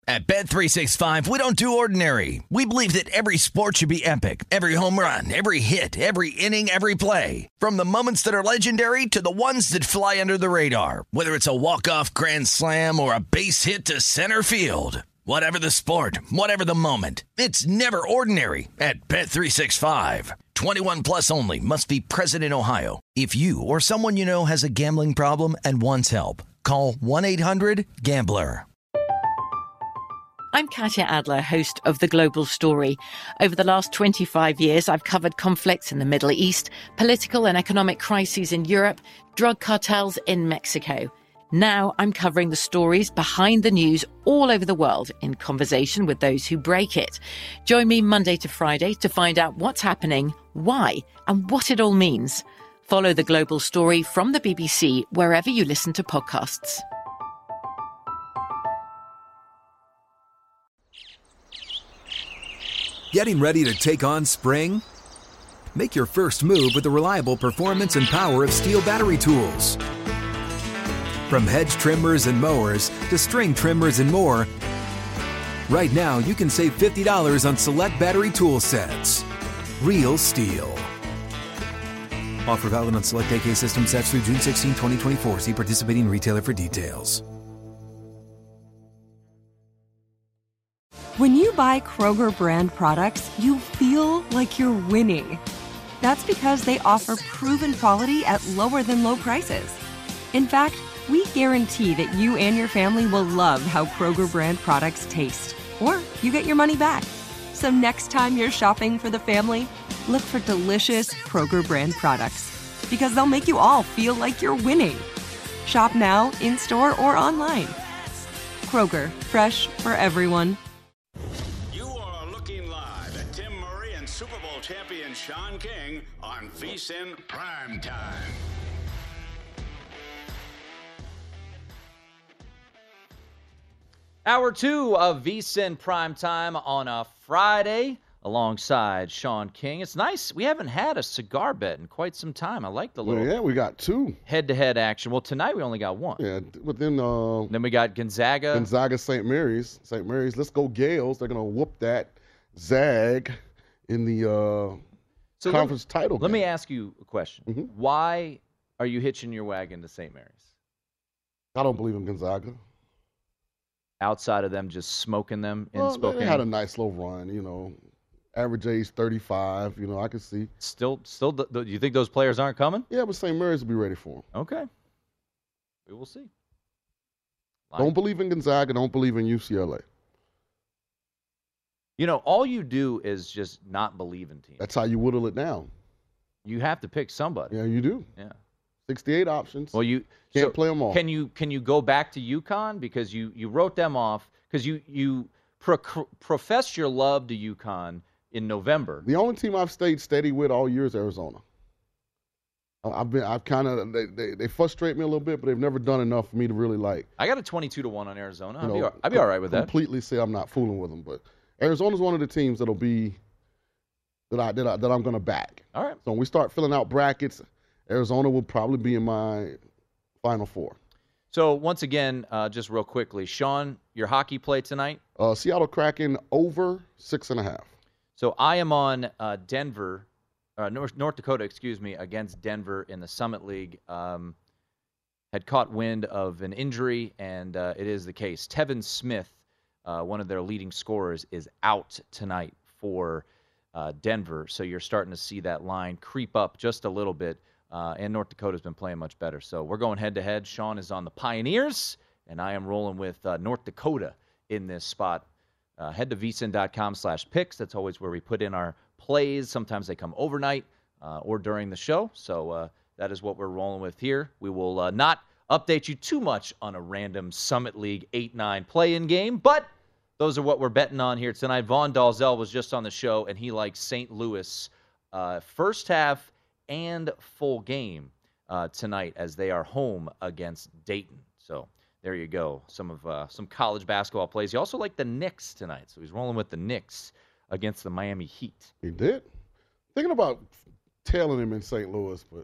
At Bet365, we don't do ordinary. We believe that every sport should be epic. Every home run, every hit, every inning, every play. From the moments that are legendary to the ones that fly under the radar. Whether it's a walk-off grand slam or a base hit to center field. Whatever the sport, whatever the moment. It's never ordinary at Bet365. 21 plus only. Must be present in Ohio. If you or someone you know has a gambling problem and wants help, call 1-800-GAMBLER. I'm Katya Adler, host of The Global Story. Over the last 25 years, I've covered conflicts in the Middle East, political and economic crises in Europe, drug cartels in Mexico. Now I'm covering the stories behind the news all over the world in conversation with those who break it. Join me Monday to Friday to find out what's happening, why, and what it all means. Follow The Global Story from the BBC wherever you listen to podcasts. Getting ready to take on spring? Make your first move with the reliable performance and power of Steel battery tools. From hedge trimmers and mowers to string trimmers and more, right now you can save $50 on select battery tool sets. Real Steel. Offer valid on select AK system sets through June 16, 2024. See participating retailer for details. When you buy Kroger brand products, you feel like you're winning. That's because they offer proven quality at lower than low prices. In fact, we guarantee that you and your family will love how Kroger brand products taste, or you get your money back. So next time you're shopping for the family, look for delicious Kroger brand products, because they'll make you all feel like you're winning. Shop now, in-store, or online. Kroger, fresh for everyone. You are looking live at Tim Murray and Super Bowl champion Sean King on VSiN Primetime. Hour 2 of VSiN Primetime on a Friday alongside Sean King. It's nice. We haven't had a cigar bet in quite some time. I like the little we got two. Head-to-head action. Well, tonight we only got one. Yeah, but then we got Gonzaga, St. Mary's. St. Mary's, let's go Gales. They're going to whoop that Zag in the conference title game. Let me ask you a question. Mm-hmm. Why are you hitching your wagon to St. Mary's? I don't believe in Gonzaga. Outside of them just smoking them in Spokane? They had a nice little run, average age 35, I can see. Still, do you think those players aren't coming? Yeah, but St. Mary's will be ready for them. Okay. We will see. Don't believe in Gonzaga, don't believe in UCLA. All you do is just not believe in teams. That's how you whittle it down. You have to pick somebody. Yeah, you do. Yeah. 68 options. Well, you can't play them all. Can you go back to UConn because you wrote them off because you professed your love to UConn in November. The only team I've stayed steady with all year is Arizona. They frustrate me a little bit, but they've never done enough for me to really like. I got a 22-1 on Arizona. I'd be all right with that. Completely say I'm not fooling with them, but Arizona's one of the teams that'll be that I'm going to back. All right. So when we start filling out brackets, Arizona will probably be in my Final Four. So, once again, just real quickly, Sean, your hockey play tonight? Seattle Kraken over 6.5. So, I am on North Dakota, against Denver in the Summit League. Had caught wind of an injury, and it is the case. Tevin Smith, one of their leading scorers, is out tonight for Denver. So, you're starting to see that line creep up just a little bit. And North Dakota's been playing much better. So we're going head-to-head. Sean is on the Pioneers, and I am rolling with North Dakota in this spot. Head to vsin.com/picks. That's always where we put in our plays. Sometimes they come overnight or during the show. So that is what we're rolling with here. We will not update you too much on a random Summit League 8-9 play-in game, but those are what we're betting on here tonight. Vaughn Dalzell was just on the show, and he likes St. Louis first half and full game tonight as they are home against Dayton. So there you go. Some college basketball plays. He also liked the Knicks tonight, so he's rolling with the Knicks against the Miami Heat. He did. Thinking about tailing him in St. Louis, but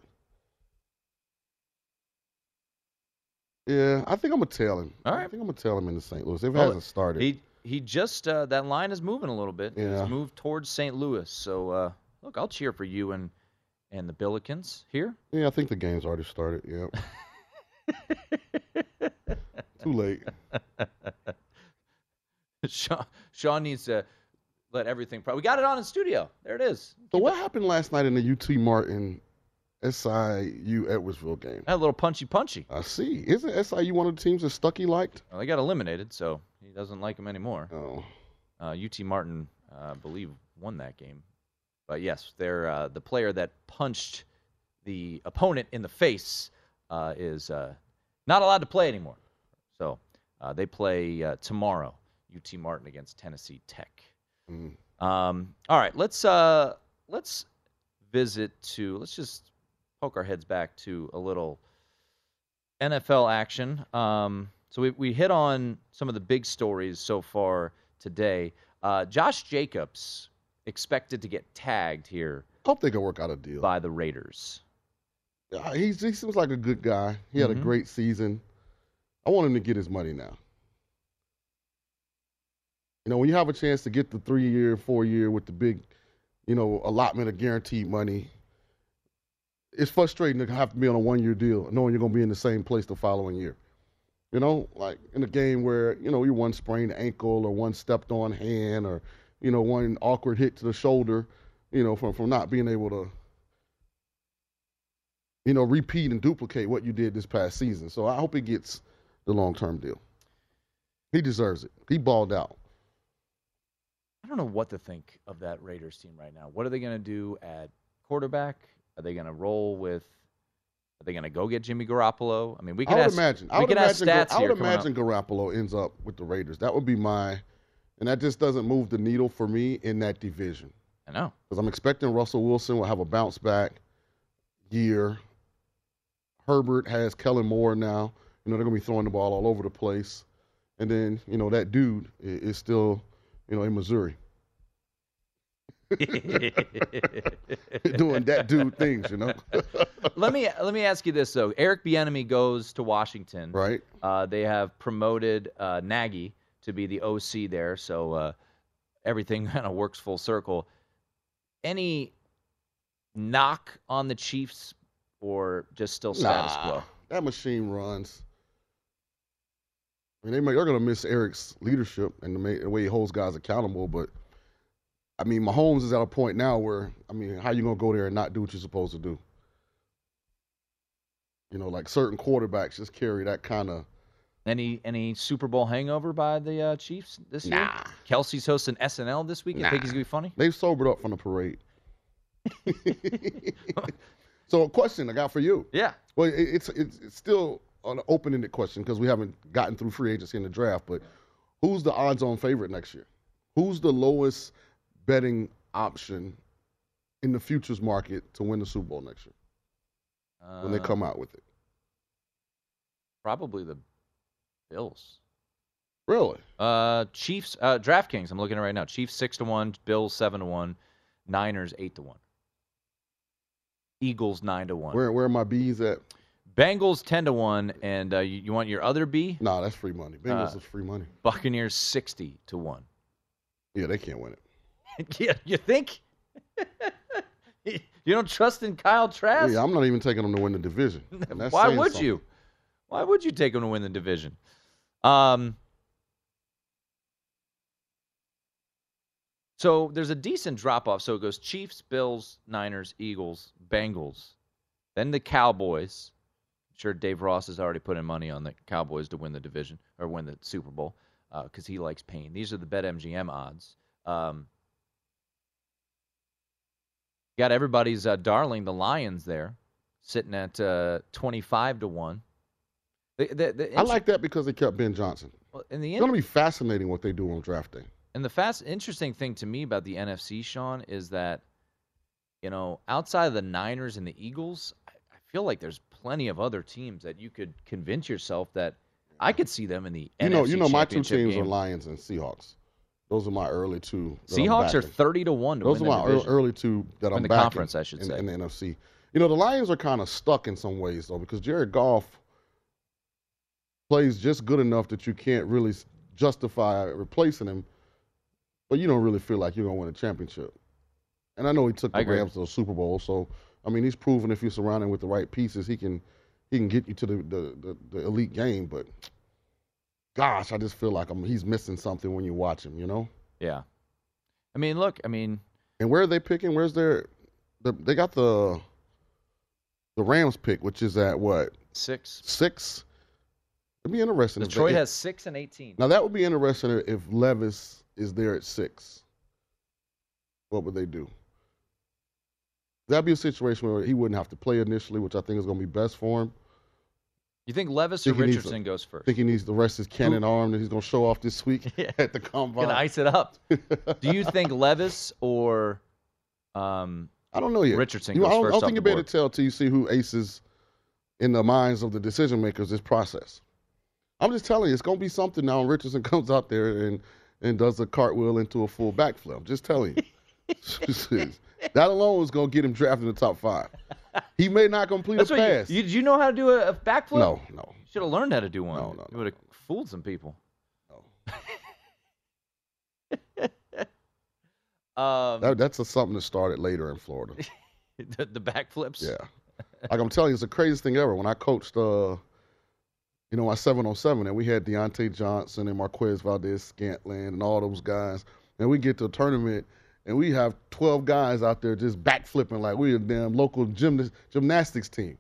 yeah, I think I'm gonna tail him. All right. I think I'm gonna tail him in St. Louis. If it hasn't started. he just that line is moving a little bit. Yeah. It's moved towards St. Louis. So look, I'll cheer for you and the Billikens here. Yeah, I think the game's already started. Yeah. Too late. Sean needs to let everything. We got it on in studio. There it is. So what happened last night in the UT Martin SIU Edwardsville game? A little punchy. I see. Isn't SIU one of the teams that Stuckey liked? Well, they got eliminated, so he doesn't like him anymore. Oh. UT Martin, I believe, won that game. But yes, they're the player that punched the opponent in the face is not allowed to play anymore. So they play tomorrow, UT Martin against Tennessee Tech. All right, let's just poke our heads back to a little NFL action. So we hit on some of the big stories so far today. Josh Jacobs expected to get tagged here. Hope they can work out a deal by the Raiders. He seems like a good guy. He had a great season. I want him to get his money now. You know, when you have a chance to get the 3-year, 4-year with the big, allotment of guaranteed money, it's frustrating to have to be on a 1-year deal knowing you're going to be in the same place the following year. Like in a game where, you one sprained ankle or one stepped on hand or, one awkward hit to the shoulder, from not being able to, repeat and duplicate what you did this past season. So I hope he gets the long-term deal. He deserves it. He balled out. I don't know what to think of that Raiders team right now. What are they going to do at quarterback? Are they going to roll with? Are they going to go get Jimmy Garoppolo? I mean, we can ask stats I would here imagine Garoppolo ends up with the Raiders. That would be and that just doesn't move the needle for me in that division. I know. Because I'm expecting Russell Wilson will have a bounce back year. Herbert has Kellen Moore now. They're going to be throwing the ball all over the place. And then, that dude is still, in Missouri. Doing that dude things, Let me ask you this, though. Eric Bieniemy goes to Washington. Right. They have promoted Nagy to be the OC there, so everything kind of works full circle. Any knock on the Chiefs or just still status quo? That machine runs. I mean, they're going to miss Eric's leadership and the way he holds guys accountable, but I mean, Mahomes is at a point now where, how you going to go there and not do what you're supposed to do? Like certain quarterbacks just carry that kind of. Any Super Bowl hangover by the Chiefs this year? Nah. Kelsey's hosting SNL this week. You think he's going to be funny? They've sobered up from the parade. So a question I got for you. Yeah. Well, it's still an open-ended question because we haven't gotten through free agency in the draft, but who's the odds-on favorite next year? Who's the lowest betting option in the futures market to win the Super Bowl next year when they come out with it? Probably the Bills. Really? Chiefs, DraftKings, I'm looking at it right now. Chiefs 6-1, Bills 7-1, Niners 8-1. Eagles 9-1. Where are my B's at? Bengals 10-1, and you want your other B? No, that's free money. Bengals is free money. Buccaneers 60-1. Yeah, they can't win it. Yeah, you think? You don't trust in Kyle Trask? Yeah, I'm not even taking them to win the division. Why would you? Why would you take them to win the division? So there's a decent drop-off. So it goes Chiefs, Bills, Niners, Eagles, Bengals, then the Cowboys. I'm sure Dave Ross has already put in money on the Cowboys to win the division or win the Super Bowl because he likes pain. These are the BetMGM odds. Got everybody's darling, the Lions there, sitting at 25-1. I like that because they kept Ben Johnson. Well, in the it's going to be fascinating what they do on draft day. And the interesting thing to me about the NFC, Sean, is that, outside of the Niners and the Eagles, I feel like there's plenty of other teams that you could convince yourself that I could see them in the NFC my two teams game. are Lions and Seahawks. Those are my early two. Seahawks are 30-1 to win the division. Those are my early two that I'm the backing conference, I should say. In the NFC. The Lions are kind of stuck in some ways, though, because Jared Goff plays just good enough that you can't really justify replacing him, but you don't really feel like you're going to win a championship. And I know he took the Rams to the Super Bowl, so, I mean, he's proven if you surround him with the right pieces, he can get you to the elite game, but gosh, I just feel like he's missing something when you watch him, you know? Yeah. I mean, look, And where are they picking? Where's they got the Rams pick, which is at what? 6? It'd be interesting. Detroit has 6 and 18. Now, that would be interesting if Levis is there at 6. What would they do? That'd be a situation where he wouldn't have to play initially, which I think is going to be best for him. You think Levis or Richardson goes first? I think he needs the rest of his cannon arm that he's going to show off this week at the Combine. Gonna ice it up. Do you think Levis or I don't know yet. Richardson goes first? I don't think you'll be able to tell till you see who aces in the minds of the decision makers this process. I'm just telling you, it's going to be something now when Richardson comes out there and does a cartwheel into a full backflip. I'm just telling you. That alone is going to get him drafted in the top 5. He may not complete a pass. Did you know how to do a backflip? No. You should have learned how to do one. No. You would have fooled some people. No. That's something that started later in Florida. the backflips? Yeah. Like I'm telling you, it's the craziest thing ever. When I coached, my 7-on-7, and we had Deontay Johnson and Marquez Valdez-Scantling and all those guys, and we get to a tournament, and we have 12 guys out there just backflipping like we're a damn local gymnastics team.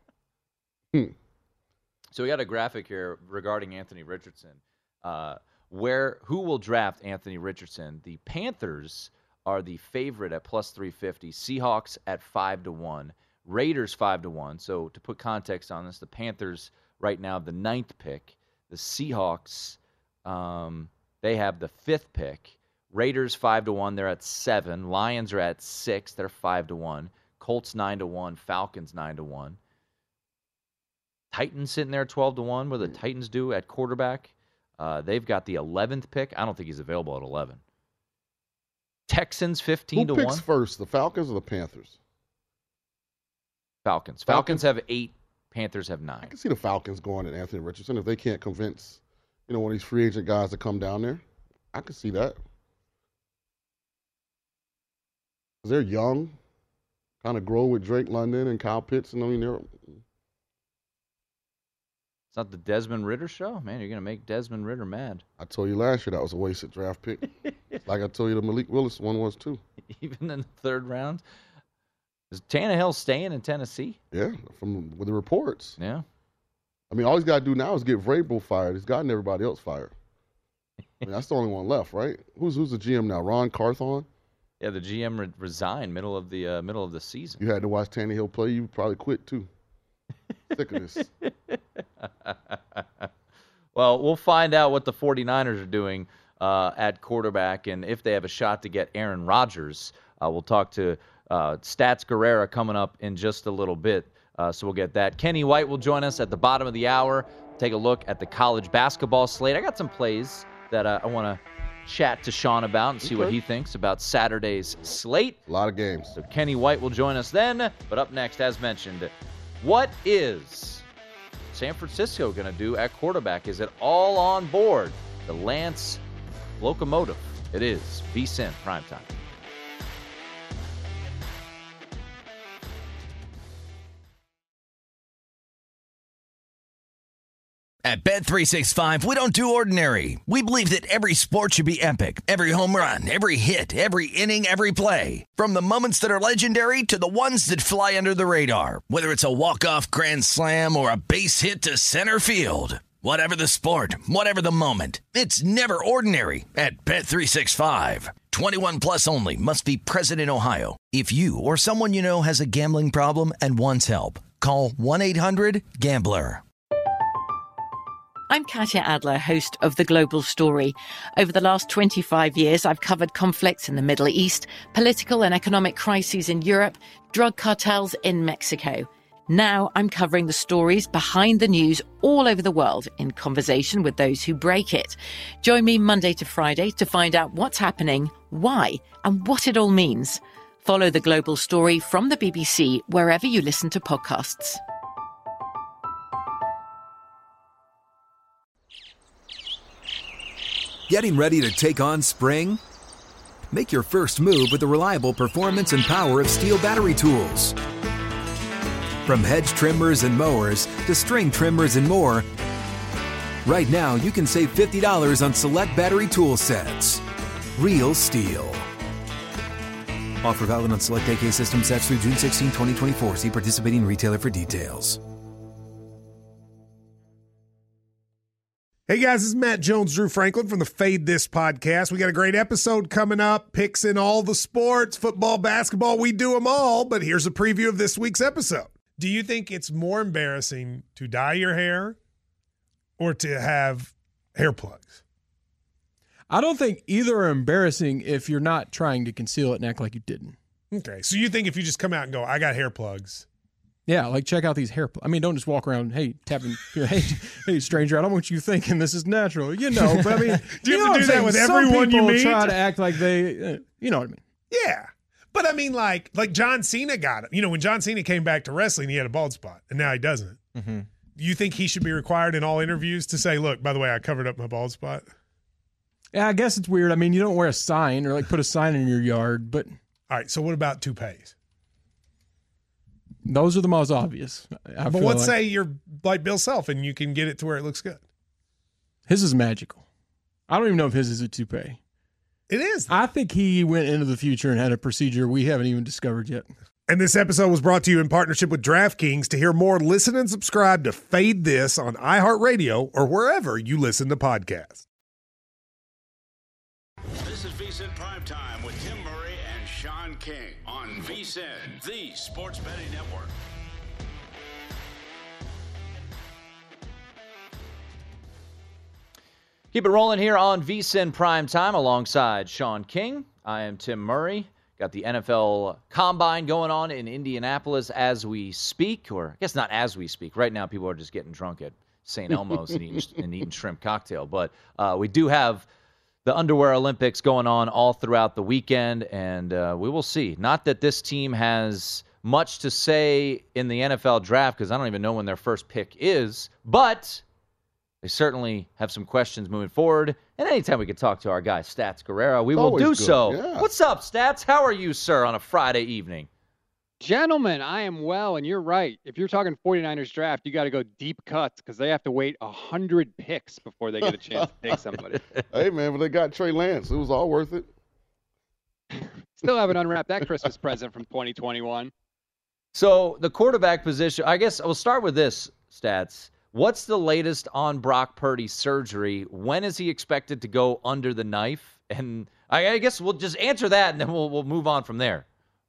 So we got a graphic here regarding Anthony Richardson. Who will draft Anthony Richardson? The Panthers are the favorite at plus 350. Seahawks at 5-1. Raiders 5-1. So to put context on this, the Panthers right now have the 9th pick. The Seahawks, they have the 5th pick. Raiders 5-1, they're at 7. Lions are at 6, they're 5-1. Colts 9-1, Falcons 9-1. Titans sitting there 12-1. What do the Titans do at quarterback? They've got the 11th pick. I don't think he's available at 11. Texans 15-1. Who picks first, the Falcons or the Panthers? Falcons. Falcons have 8. Panthers have 9. I can see the Falcons going at Anthony Richardson if they can't convince, one of these free agent guys to come down there. I can see that. They're young, kind of grow with Drake London and Kyle Pitts. And they're. It's not the Desmond Ridder show? Man, you're going to make Desmond Ridder mad. I told you last year that was a wasted draft pick. Like I told you the Malik Willis one was too. Even in the 3rd round? Is Tannehill staying in Tennessee? Yeah, with the reports. Yeah. I mean, all he's got to do now is get Vrabel fired. He's gotten everybody else fired. That's the only one left, right? Who's the GM now? Ron Carthon? Yeah, the GM resigned middle of the season. You had to watch Tannehill play. You probably quit too. Sick of this. Well, we'll find out what the 49ers are doing at quarterback and if they have a shot to get Aaron Rodgers. We'll talk to Stats Guerrera coming up in just a little bit, so we'll get that. Kenny White will join us at the bottom of the hour. Take a look at the college basketball slate. I got some plays that I want to chat to Sean about and see what he thinks about Saturday's slate. A lot of games. So Kenny White will join us then. But up next, as mentioned, what is San Francisco going to do at quarterback? Is it all on board the Lance locomotive? It is VSiN Primetime. At Bet365, we don't do ordinary. We believe that every sport should be epic. Every home run, every hit, every inning, every play. From the moments that are legendary to the ones that fly under the radar. Whether it's a walk-off grand slam or a base hit to center field. Whatever the sport, whatever the moment. It's never ordinary at Bet365. 21 plus only. Must be present in Ohio. If you or someone you know has a gambling problem and wants help, call 1-800-GAMBLER. I'm Katya Adler, host of The Global Story. Over the last 25 years, I've covered conflicts in the Middle East, political and economic crises in Europe, drug cartels in Mexico. Now I'm covering the stories behind the news all over the world in conversation with those who break it. Join me Monday to Friday to find out what's happening, why, and what it all means. Follow The Global Story from the BBC wherever you listen to podcasts. Getting ready to take on spring? Make your first move with the reliable performance and power of Steel battery tools. From hedge trimmers and mowers to string trimmers and more, right now you can save $50 on select battery tool sets. Real Steel. Offer valid on select AK system sets through June 16, 2024. See participating retailer for details. Hey guys, this is Matt Jones, Drew Franklin from the Fade This podcast. We got a great episode coming up, picks in all the sports, football, basketball, we do them all, but here's a preview of this week's episode. Do you think it's more embarrassing to dye your hair or to have hair plugs? I don't think either are embarrassing if you're not trying to conceal it and act like you didn't. Okay, so you think if you just come out and go, I got hair plugs. Yeah, like check out these hair plugs. I mean, don't just walk around, hey, tapping, hey, stranger, I don't want you thinking this is natural. You know, but I mean, do you have to do that with everyone you meet? Try to act like they, you know what I mean? Yeah. But I mean, like John Cena got it. You know, when John Cena came back to wrestling, he had a bald spot, and now he doesn't. Mm-hmm. Do you think he should be required in all interviews to say, look, by the way, I covered up my bald spot? Yeah, I guess it's weird. I mean, you don't wear a sign or like put a sign in your yard, but. All right, so what about toupees? Those are the most obvious. But let's say you're like Bill Self and you can get it to where it looks good. His is magical. I don't even know if his is a toupee. It is. I think he went into the future and had a procedure we haven't even discovered yet. And this episode was brought to you in partnership with DraftKings. To hear more, listen and subscribe to Fade This on iHeartRadio or wherever you listen to podcasts. This is VSiN Primetime with Tim Murray and Sean King on VSiN, the sports betting network. Keep it rolling here on VSiN Primetime alongside Sean King. I am Tim Murray. Got the NFL Combine going on in Indianapolis as we speak, or I guess not as we speak. Right now, people are just getting drunk at St. Elmo's and eating shrimp cocktail. But we do have the Underwear Olympics going on all throughout the weekend, and we will see. Not that this team has much to say in the NFL draft, because I don't even know when their first pick is, but they certainly have some questions moving forward. And anytime we can talk to our guy, Stats Guerrero, we will do so. Yeah. What's up, Stats? How are you, sir, on a Friday evening? Gentlemen, I am well, and you're right. If you're talking 49ers draft, you got to go deep cuts because they have to wait 100 picks before they get a chance to take somebody. Hey, man, but they got Trey Lance. It was all worth it. Still haven't unwrapped that Christmas present from 2021. So the quarterback position, I guess we'll start with this, Stats. What's the latest on Brock Purdy's surgery? When is he expected to go under the knife? And I guess we'll just answer that, and then we'll move on from there.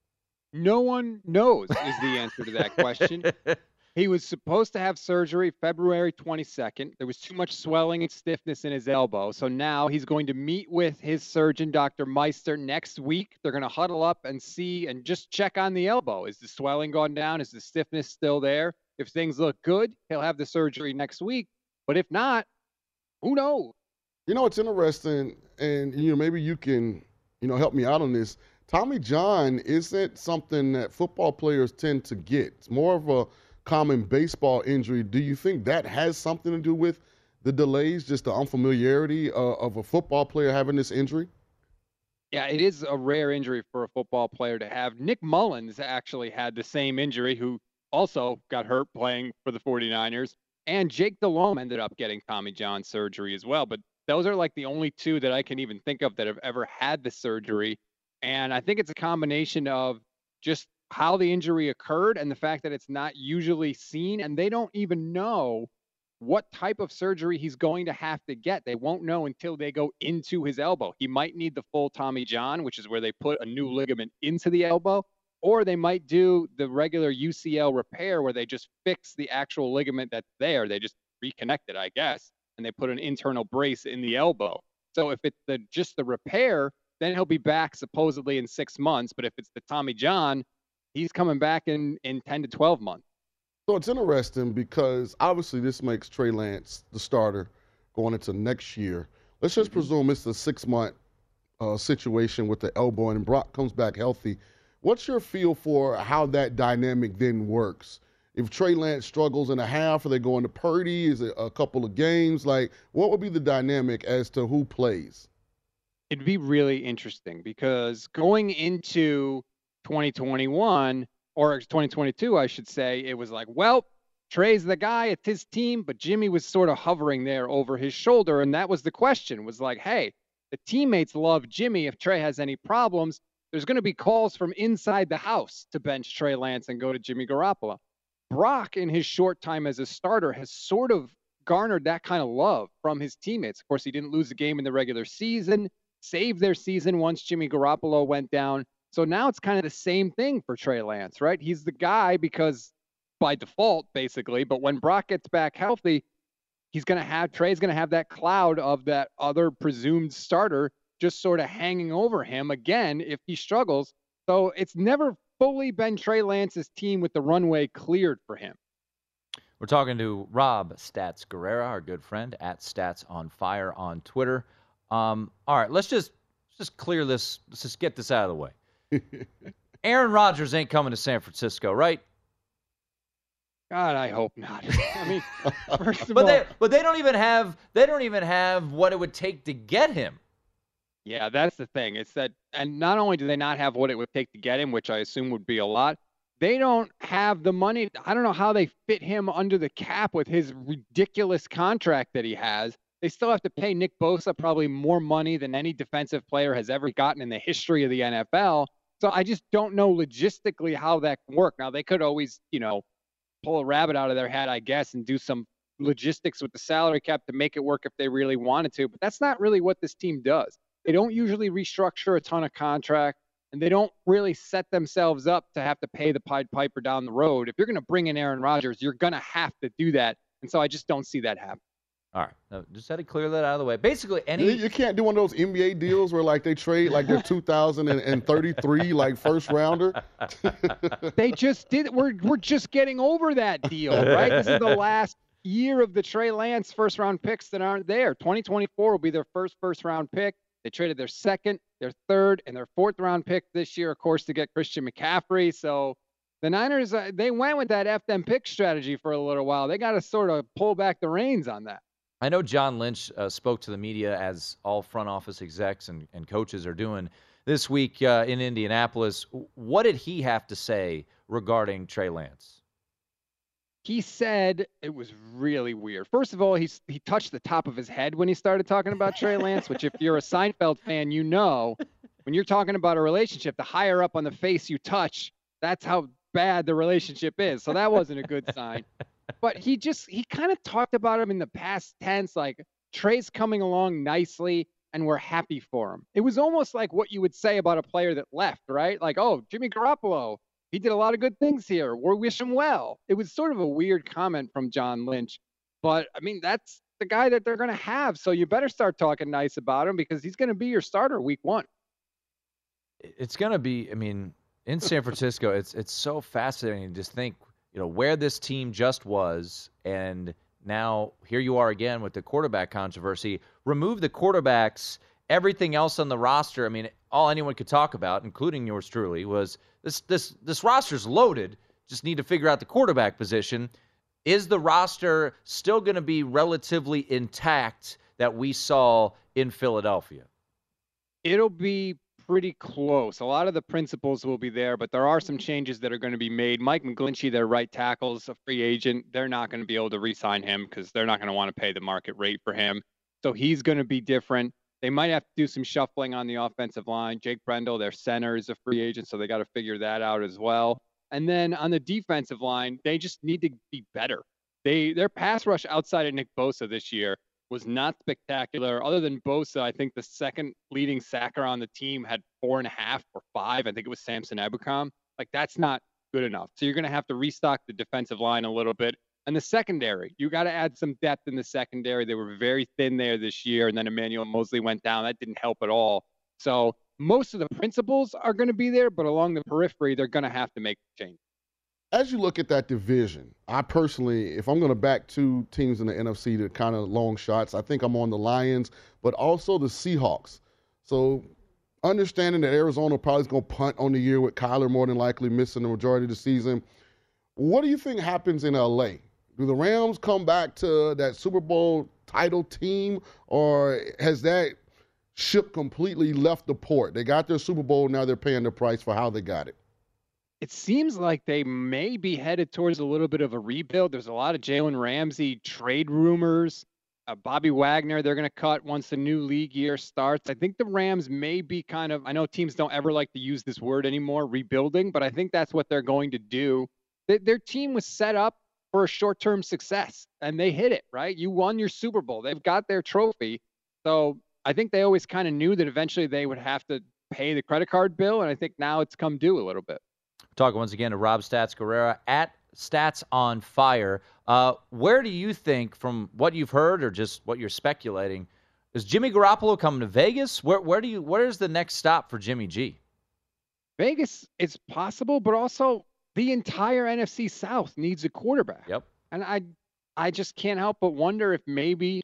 No one knows is the answer to that question. He was supposed to have surgery February 22nd. There was too much swelling and stiffness in his elbow. So now he's going to meet with his surgeon, Dr. Meister, next week. They're going to huddle up and see and just check on the elbow. Is the swelling gone down? Is the stiffness still there? If things look good, he'll have the surgery next week. But if not, who knows? You know, it's interesting, and maybe you can, help me out on this. Tommy John isn't something that football players tend to get. It's more of a common baseball injury. Do you think that has something to do with the delays, just the unfamiliarity of a football player having this injury? Yeah, it is a rare injury for a football player to have. Nick Mullins actually had the same injury, who also got hurt playing for the 49ers. And Jake Delhomme ended up getting Tommy John surgery as well. But those are like the only two that I can even think of that have ever had the surgery. And I think it's a combination of just how the injury occurred and the fact that it's not usually seen. And they don't even know what type of surgery he's going to have to get. They won't know until they go into his elbow. He might need the full Tommy John, which is where they put a new ligament into the elbow. Or they might do the regular UCL repair where they just fix the actual ligament that's there. They just reconnect it, I guess, and they put an internal brace in the elbow. So if it's just the repair, then he'll be back supposedly in 6 months. But if it's the Tommy John, he's coming back in 10 to 12 months. So it's interesting because obviously this makes Trey Lance the starter going into next year. Let's just presume it's a 6-month situation with the elbow and Brock comes back healthy. What's your feel for how that dynamic then works? If Trey Lance struggles in a half, are they going to Purdy? Is it a couple of games? Like, what would be the dynamic as to who plays? It'd be really interesting because going into 2021 or 2022, I should say, it was like, well, Trey's the guy, it's his team, but Jimmy was sort of hovering there over his shoulder. And that was the question, was like, hey, the teammates love Jimmy. If Trey has any problems, there's going to be calls from inside the house to bench Trey Lance and go to Jimmy Garoppolo. Brock, in his short time as a starter, has sort of garnered that kind of love from his teammates. Of course, he didn't lose a game in the regular season, saved their season once Jimmy Garoppolo went down. So now it's kind of the same thing for Trey Lance, right? He's the guy because by default, basically, but when Brock gets back healthy, Trey's going to have that cloud of that other presumed starter just sort of hanging over him again if he struggles. So it's never fully been Trey Lance's team with the runway cleared for him. We're talking to Rob Stats Guerrera, our good friend, at Stats on Fire on Twitter. All right, let's just clear this. Let's just get this out of the way. Aaron Rodgers ain't coming to San Francisco, right? God, I hope not. I mean, first of all, but they don't even have what it would take to get him. Yeah, that's the thing. It's that, and not only do they not have what it would take to get him, which I assume would be a lot, they don't have the money. I don't know how they fit him under the cap with his ridiculous contract that he has. They still have to pay Nick Bosa probably more money than any defensive player has ever gotten in the history of the NFL. So I just don't know logistically how that can work. Now, they could always, pull a rabbit out of their hat, I guess, and do some logistics with the salary cap to make it work if they really wanted to. But that's not really what this team does. They don't usually restructure a ton of contract, and they don't really set themselves up to have to pay the Pied Piper down the road. If you're going to bring in Aaron Rodgers, you're going to have to do that. And so I just don't see that happen. All right. No, just had to clear that out of the way. Basically, you can't do one of those NBA deals where, like, they trade, like, their 2033, like, first rounder. They just did. We're just getting over that deal, right? This is the last year of the Trey Lance first-round picks that aren't there. 2024 will be their first-round pick. They traded their second, their third, and their fourth-round pick this year, of course, to get Christian McCaffrey. So the Niners, they went with that F them pick strategy for a little while. They got to sort of pull back the reins on that. I know John Lynch spoke to the media, as all front office execs and coaches are doing this week in Indianapolis. What did he have to say regarding Trey Lance? He said it was really weird. First of all, he touched the top of his head when he started talking about Trey Lance, which if you're a Seinfeld fan, when you're talking about a relationship, the higher up on the face you touch, that's how bad the relationship is. So that wasn't a good sign. But he kind of talked about him in the past tense, like Trey's coming along nicely and we're happy for him. It was almost like what you would say about a player that left, right? Like, oh, Jimmy Garoppolo, he did a lot of good things here. We wish him well. It was sort of a weird comment from John Lynch. But, I mean, that's the guy that they're going to have. So you better start talking nice about him because he's going to be your starter week one. It's going to be, I mean, in San Francisco, it's so fascinating to just think, where this team just was, and now here you are again with the quarterback controversy. Remove the quarterbacks, everything else on the roster. I mean, all anyone could talk about, including yours truly, was this roster's loaded. Just need to figure out the quarterback position. Is the roster still going to be relatively intact that we saw in Philadelphia? It'll be pretty close. A lot of the principles will be there, but there are some changes that are going to be made. Mike McGlinchey, their right tackle, is a free agent. They're not going to be able to re-sign him because they're not going to want to pay the market rate for him. So he's going to be different. They might have to do some shuffling on the offensive line. Jake Brendel, their center, is a free agent, so they got to figure that out as well. And then on the defensive line, they just need to be better. Their pass rush outside of Nick Bosa this year was not spectacular. Other than Bosa, I think the second leading sacker on the team had 4.5 or 5. I think it was Samson Ebukam. Like, that's not good enough. So you're going to have to restock the defensive line a little bit. And the secondary, you got to add some depth in the secondary. They were very thin there this year, and then Emmanuel Mosley went down. That didn't help at all. So most of the principles are going to be there, but along the periphery, they're going to have to make change. As you look at that division, I personally, if I'm going to back two teams in the NFC to kind of long shots, I think I'm on the Lions, but also the Seahawks. So understanding that Arizona probably is going to punt on the year with Kyler more than likely missing the majority of the season, What do you think happens in L.A.? Do the Rams come back to that Super Bowl title team, or has that ship completely left the port? They got their Super Bowl, now they're paying the price for how they got it. It seems like they may be headed towards a little bit of a rebuild. There's a lot of Jalen Ramsey trade rumors. Bobby Wagner, they're going to cut once the new league year starts. I think the Rams may be kind of, I know teams don't ever like to use this word anymore, rebuilding, but I think that's what they're going to do. Their team was set up for a short-term success, and they hit it, right? You won your Super Bowl. They've got their trophy. So I think they always kind of knew that eventually they would have to pay the credit card bill, and I think now it's come due a little bit. Talking once again to Rob Stats Guerrera at Stats on Fire. Where do you think, from what you've heard or just what you're speculating, is Jimmy Garoppolo coming to Vegas? Where's the next stop for Jimmy G? Vegas is possible, but also the entire NFC South needs a quarterback. Yep. And I just can't help but wonder if maybe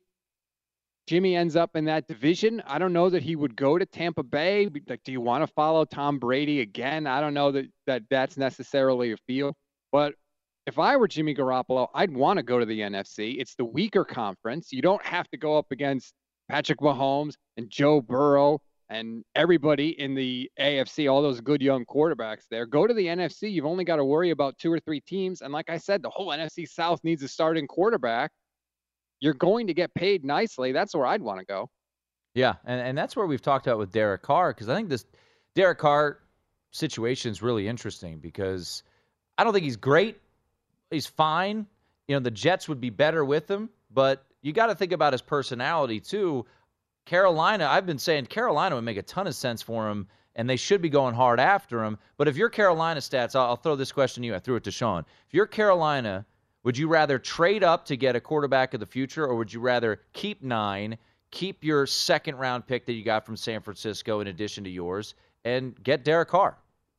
Jimmy ends up in that division. I don't know that he would go to Tampa Bay. Like, do you want to follow Tom Brady again? I don't know that that's necessarily a feel. But if I were Jimmy Garoppolo, I'd want to go to the NFC. It's the weaker conference. You don't have to go up against Patrick Mahomes and Joe Burrow and everybody in the AFC, all those good young quarterbacks there. Go to the NFC. You've only got to worry about 2 or 3 teams. And like I said, the whole NFC South needs a starting quarterback. You're going to get paid nicely. That's where I'd want to go. Yeah, and that's where we've talked about with Derek Carr, because I think this Derek Carr situation is really interesting because I don't think he's great. He's fine. You know, the Jets would be better with him, but you got to think about his personality too. Carolina, I've been saying Carolina would make a ton of sense for him, and they should be going hard after him. But if you're Carolina, Stats, I'll throw this question to you. I threw it to Sean. If you're Carolina, would you rather trade up to get a quarterback of the future, or would you rather keep 9, keep your second-round pick that you got from San Francisco in addition to yours, and get Derek Carr?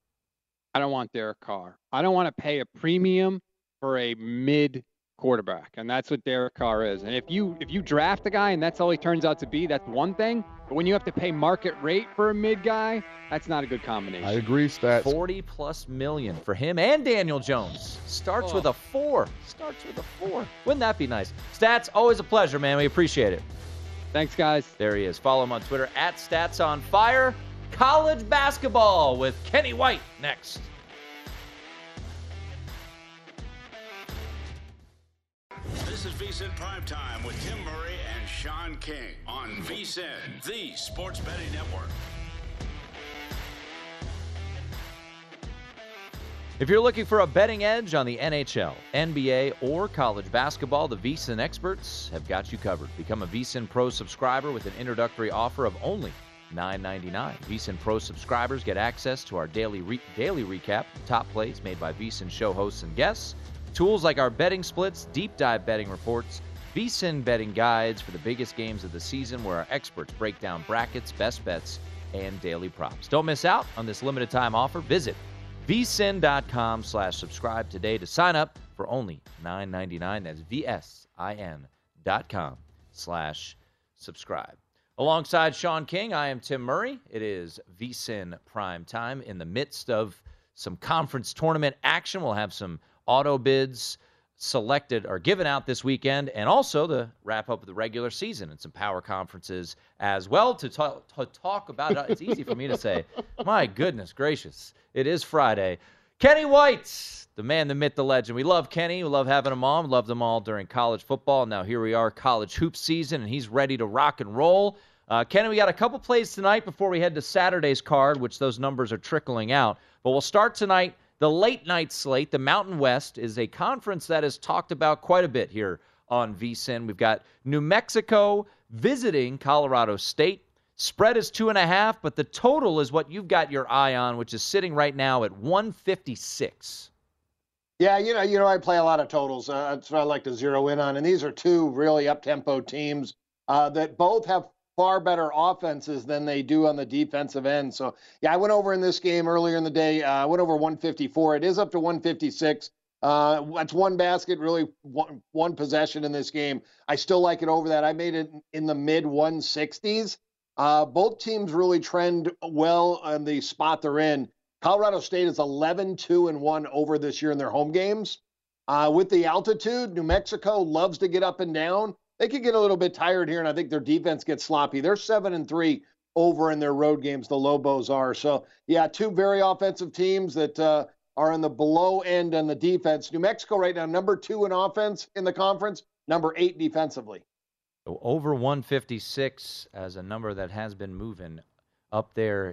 I don't want Derek Carr. I don't want to pay a premium for a mid quarterback, and that's what Derek Carr is. And if you draft a guy and that's all he turns out to be, that's one thing. But when you have to pay market rate for a mid guy, that's not a good combination. I agree, Stats. $40+ million for him and Daniel Jones. Starts with a 4. Wouldn't that be nice? Stats, always a pleasure, man. We appreciate it. Thanks, guys. There he is. Follow him on Twitter at StatsOnFire. College basketball with Kenny White next. This is VSiN Primetime with Tim Murray and Sean King on VSiN, the sports betting network. If you're looking for a betting edge on the NHL, NBA, or college basketball, the VSiN experts have got you covered. Become a VSiN Pro subscriber with an introductory offer of only $9.99. VSiN Pro subscribers get access to our daily recap, top plays made by VSiN show hosts and guests, tools like our betting splits, deep dive betting reports, VSiN betting guides for the biggest games of the season where our experts break down brackets, best bets, and daily props. Don't miss out on this limited time offer. Visit vsin.com/subscribe today to sign up for only $9.99. That's vsin.com/subscribe. Alongside Sean King, I am Tim Murray. It is VSiN Prime Time in the midst of some conference tournament action. We'll have some auto bids selected or given out this weekend, and also to wrap up the regular season and some power conferences as well to talk about it. It's easy for me to say. My goodness gracious. It is Friday. Kenny White, the man, the myth, the legend. We love Kenny. We love having him on. We loved them all during college football. Now here we are, college hoop season, and he's ready to rock and roll. Kenny, we got a couple plays tonight before we head to Saturday's card, which those numbers are trickling out. But we'll start tonight. The late night slate, the Mountain West, is a conference that is talked about quite a bit here on VSiN. We've got New Mexico visiting Colorado State. Spread is 2.5, but the total is what you've got your eye on, which is sitting right now at 156. Yeah, you know, I play a lot of totals. That's what I like to zero in on. And these are two really up-tempo teams that both have far better offenses than they do on the defensive end. So, yeah, I went over in this game earlier in the day. I went over 154. It is up to 156. That's one basket, really one possession in this game. I still like it over that. I made it in the mid-160s. Both teams really trend well on the spot they're in. Colorado State is 11-2-1 over this year in their home games. With the altitude, New Mexico loves to get up and down. They could get a little bit tired here, and I think their defense gets sloppy. They're 7-3 over in their road games, the Lobos are. So, yeah, two very offensive teams that are in the below end on the defense. New Mexico right now, number 2 in offense in the conference, number 8 defensively. So over 156 as a number that has been moving up there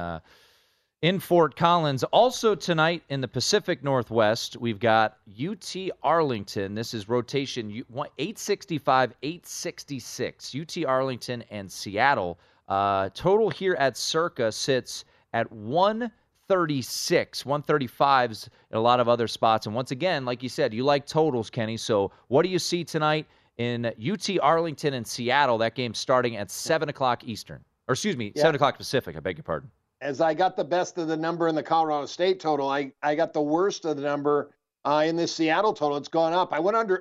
in Fort Collins. Also tonight in the Pacific Northwest, we've got UT Arlington. This is rotation 865, 866. UT Arlington and Seattle. Total here at Circa sits at 136, 135s in a lot of other spots. And once again, like you said, you like totals, Kenny. So what do you see tonight in UT Arlington and Seattle? That game starting at 7 o'clock Eastern. Or excuse me, 7 o'clock Pacific. I beg your pardon. As I got the best of the number in the Colorado State total, I got the worst of the number in this Seattle total. It's gone up. I went under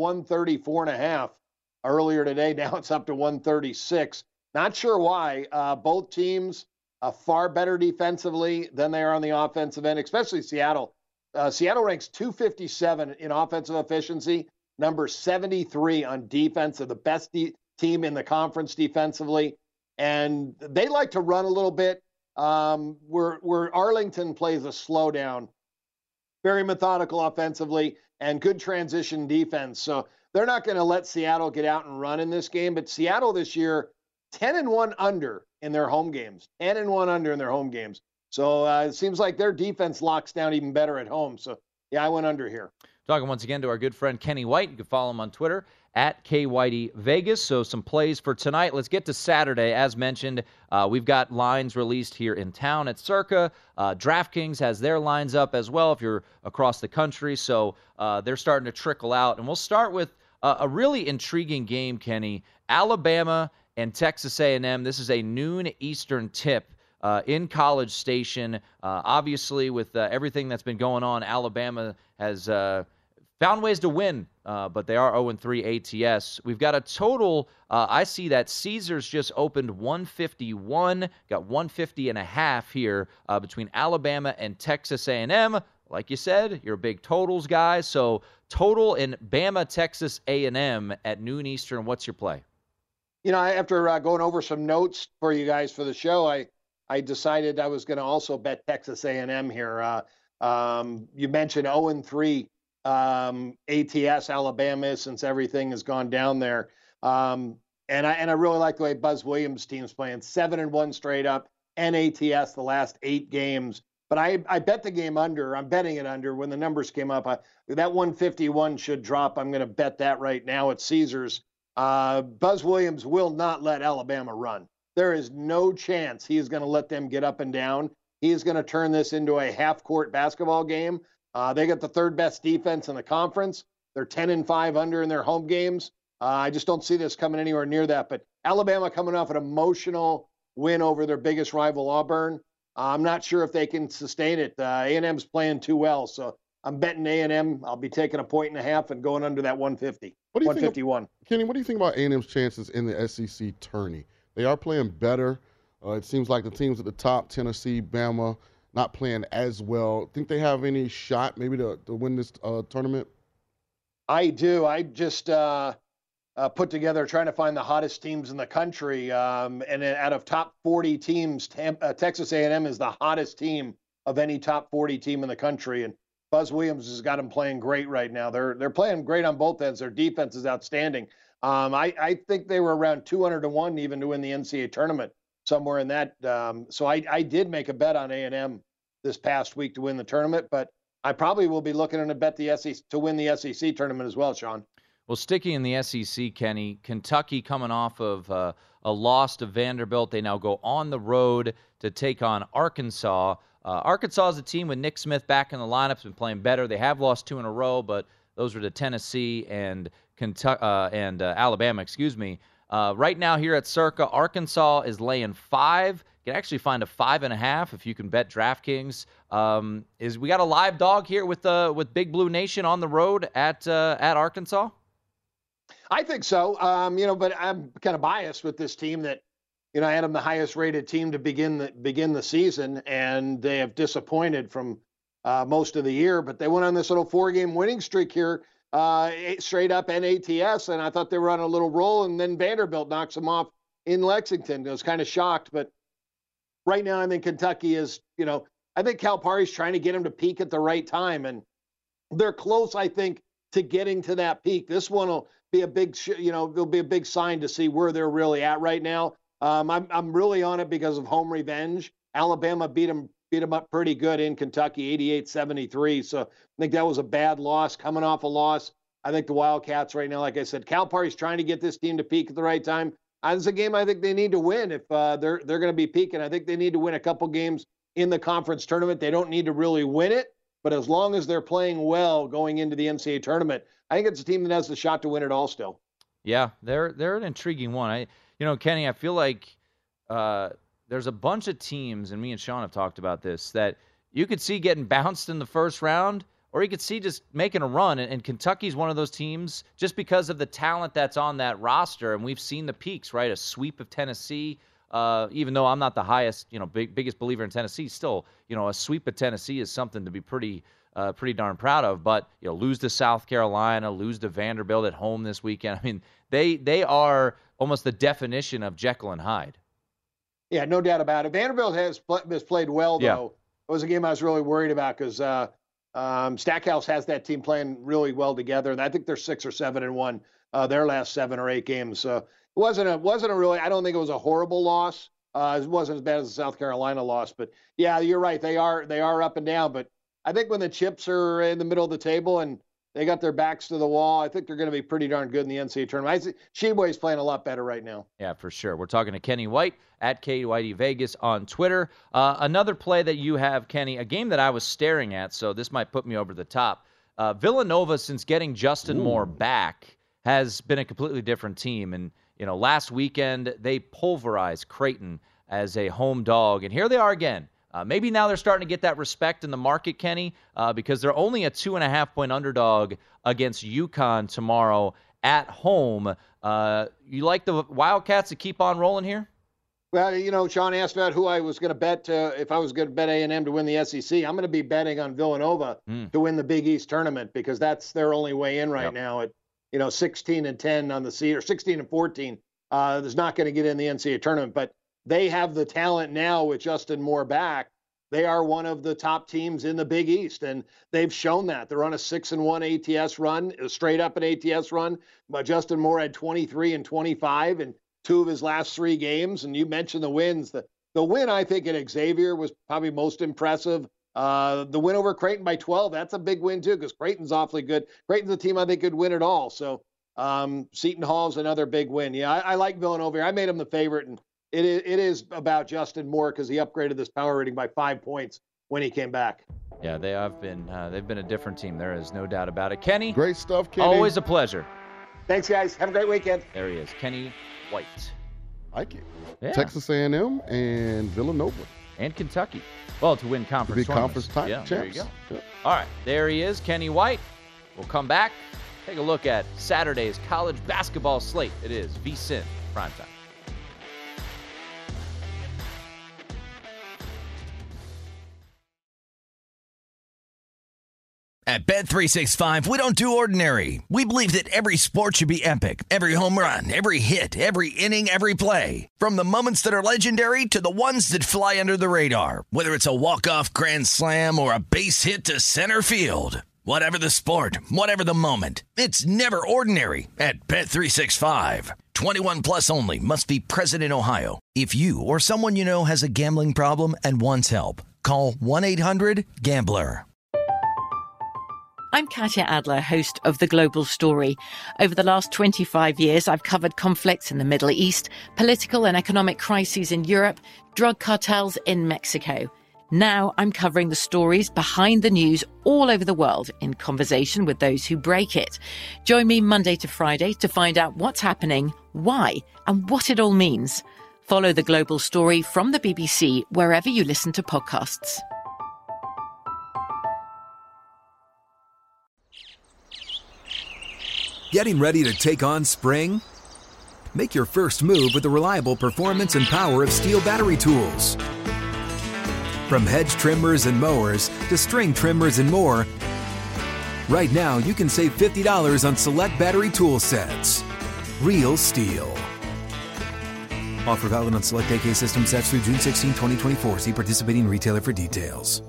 134.5 earlier today. Now it's up to 136. Not sure why. Both teams are far better defensively than they are on the offensive end, especially Seattle. Seattle ranks 257 in offensive efficiency, number 73 on defense, the best team in the conference defensively. And they like to run a little bit. Where Arlington plays a slowdown, very methodical offensively, and good transition defense. So they're not going to let Seattle get out and run in this game. But Seattle this year, 10-1 under in their home games. 10-1 under in their home games. So it seems like their defense locks down even better at home. So, yeah, I went under here. Talking once again to our good friend Kenny White. You can follow him on Twitter at KWhiteyVegas. So some plays for tonight. Let's get to Saturday. As mentioned, we've got lines released here in town at Circa. DraftKings has their lines up as well if you're across the country. So they're starting to trickle out. And we'll start with a really intriguing game, Kenny. Alabama and Texas A&M. This is a noon Eastern tip. In College Station. Obviously, with everything that's been going on, Alabama has found ways to win, but they are 0-3 ATS. We've got a total. I see that Caesars just opened 151, got 150.5 here between Alabama and Texas A&M. Like you said, you're a big totals guy, so total in Bama, Texas A&M at noon Eastern. What's your play? You know, after going over some notes for you guys for the show, I decided I was going to also bet Texas A&M here. You mentioned 0-3 ATS Alabama since everything has gone down there. And I really like the way Buzz Williams' team's playing. 7-1 straight up, and ATS the last 8 games. But I bet the game under. I'm betting it under. When the numbers came up, that 151 should drop. I'm going to bet that right now at Caesars. Buzz Williams will not let Alabama run. There is no chance he is going to let them get up and down. He is going to turn this into a half-court basketball game. They got the third best defense in the conference. They're 10-5 under in their home games. I just don't see this coming anywhere near that. But Alabama coming off an emotional win over their biggest rival, Auburn. I'm not sure if they can sustain it. A&M's playing too well, so I'm betting A&M. I'll be taking 1.5 and going under that 150. 151. Kenny, what do you think about A&M's chances in the SEC tourney? They are playing better. It seems like the teams at the top, Tennessee, Bama, not playing as well. Think they have any shot maybe to win this tournament? I do. I just put together trying to find the hottest teams in the country. And out of top 40 teams, Texas A&M is the hottest team of any top 40 team in the country. And Buzz Williams has got them playing great right now. They're playing great on both ends. Their defense is outstanding. I think they were around 200-1 even to win the NCAA tournament, somewhere in that. So I did make a bet on A&M this past week to win the tournament, but I probably will be looking to bet the SEC to win the SEC tournament as well, Sean. Well, sticking in the SEC, Kenny, Kentucky coming off of a loss to Vanderbilt. They now go on the road to take on Arkansas. Arkansas is a team with Nick Smith back in the lineup, has been playing better. They have lost 2 in a row, but those were to Tennessee and Alabama, Right now here at Circa, Arkansas is laying 5. You can actually find a 5.5 if you can bet DraftKings. We got a live dog here with Big Blue Nation on the road at Arkansas? I think so. But I'm kind of biased with this team that I had them the highest rated team to begin the season, and they have disappointed from most of the year. But they went on this little 4-game winning streak here, straight up NATS, and I thought they were on a little roll, and then Vanderbilt knocks them off in Lexington. I was kind of shocked, but right now I think Kentucky is, I think Calipari's trying to get them to peak at the right time, and they're close, I think, to getting to that peak. This one will be a big, it'll be a big sign to see where they're really at right now. I'm really on it because of home revenge. Alabama beat them up pretty good in Kentucky, 88-73. So I think that was a bad loss, coming off a loss. I think the Wildcats right now, like I said, Calipari's trying to get this team to peak at the right time. It's a game I think they need to win if they're going to be peaking. I think they need to win a couple games in the conference tournament. They don't need to really win it, but as long as they're playing well going into the NCAA tournament, I think it's a team that has the shot to win it all still. Yeah, they're an intriguing one. Kenny, I feel like there's a bunch of teams, and me and Sean have talked about this, that you could see getting bounced in the first round, or you could see just making a run. And Kentucky's one of those teams just because of the talent that's on that roster, and we've seen the peaks, right? A sweep of Tennessee, even though I'm not the highest, biggest believer in Tennessee, still, a sweep of Tennessee is something to be pretty darn proud of. But lose to South Carolina, lose to Vanderbilt at home this weekend. I mean, they are almost the definition of Jekyll and Hyde. Yeah, no doubt about it. Vanderbilt has played well, though. Yeah. It was a game I was really worried about because Stackhouse has that team playing really well together, and I think they're 6 or 7-1 their last 7 or 8 games. So it wasn't a really. I don't think it was a horrible loss. It wasn't as bad as the South Carolina loss, but yeah, you're right. They are up and down, but I think when the chips are in the middle of the table and they got their backs to the wall, I think they're going to be pretty darn good in the NCAA tournament. I see Sheboy's playing a lot better right now. Yeah, for sure. We're talking to Kenny White at KYD Vegas on Twitter. Another play that you have, Kenny, a game that I was staring at, so this might put me over the top. Villanova, since getting Justin Moore back, has been a completely different team. And, last weekend they pulverized Creighton as a home dog. And here they are again. Maybe now they're starting to get that respect in the market, Kenny, because they're only a 2.5-point underdog against UConn tomorrow at home. You like the Wildcats to keep on rolling here? Well, Sean asked about who I was going to bet if I was going to bet A&M to win the SEC. I'm going to be betting on Villanova to win the Big East tournament because that's their only way in right now at 16-10 on the seed or 16-14. There's not going to get in the NCAA tournament, but they have the talent now with Justin Moore back. They are one of the top teams in the Big East, and they've shown that. They're on a 6-1 ATS run, straight up an ATS run. But Justin Moore had 23 and 25 in 2 of his last 3 games, and you mentioned the wins. The win, I think, at Xavier was probably most impressive. The win over Creighton by 12, that's a big win, too, because Creighton's awfully good. Creighton's a team I think could win it all. So Seton Hall's another big win. Yeah, I like Villanova. I made them the favorite, and it is about Justin Moore because he upgraded this power rating by 5 points when he came back. Yeah, they've been a different team. There is no doubt about it. Kenny, great stuff, Kenny. Always a pleasure. Thanks, guys. Have a great weekend. There he is, Kenny White. Like it. Yeah. Texas A&M and Villanova. And Kentucky. Well, to win conference tournaments. Champs. There you go. Yeah. All right, there he is, Kenny White. We'll come back, take a look at Saturday's college basketball slate. It is VSiN Primetime. At Bet365, we don't do ordinary. We believe that every sport should be epic. Every home run, every hit, every inning, every play. From the moments that are legendary to the ones that fly under the radar. Whether it's a walk-off grand slam or a base hit to center field. Whatever the sport, whatever the moment. It's never ordinary at Bet365. 21 plus only. Must be present in Ohio. If you or someone you know has a gambling problem and wants help, call 1-800-GAMBLER. I'm Katya Adler, host of The Global Story. Over the last 25 years, I've covered conflicts in the Middle East, political and economic crises in Europe, drug cartels in Mexico. Now I'm covering the stories behind the news all over the world in conversation with those who break it. Join me Monday to Friday to find out what's happening, why, and what it all means. Follow The Global Story from the BBC wherever you listen to podcasts. Getting ready to take on spring? Make your first move with the reliable performance and power of Steel battery tools. From hedge trimmers and mowers to string trimmers and more, right now you can save $50 on select battery tool sets. Real Steel. Offer valid on select AK system sets through June 16, 2024. See participating retailer for details.